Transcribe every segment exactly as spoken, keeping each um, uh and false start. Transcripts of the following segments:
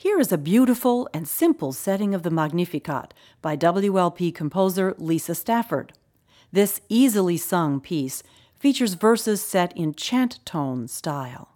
Here is a beautiful and simple setting of the Magnificat by W L P composer Lisa Stafford. This easily sung piece features verses set in chant tone style.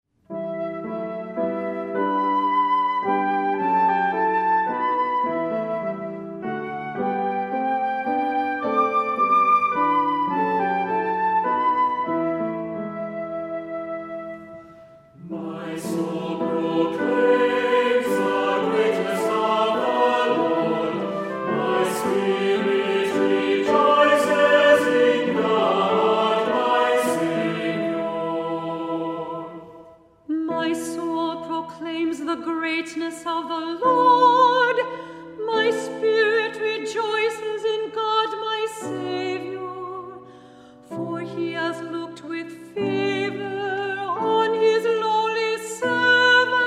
My soul proclaims the greatness of the Lord. My spirit rejoices in God, my Savior. My soul proclaims the greatness of the Lord. My spirit rejoices in God, my Savior. For he has looked with favor on his lowly servant.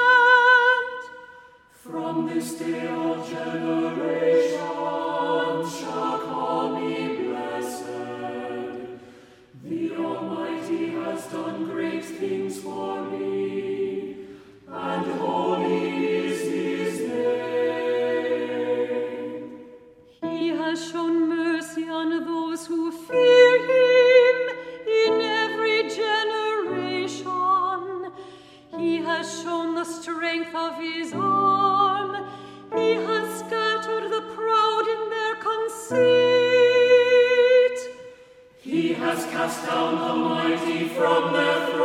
From this day all generations shall call me blessed. The Almighty has done great things for me, and holy is his name. He has shown mercy on those who fear him in every generation. He has shown the strength of his arm. He has scattered the proud in their conceit. He has cast down the mighty from their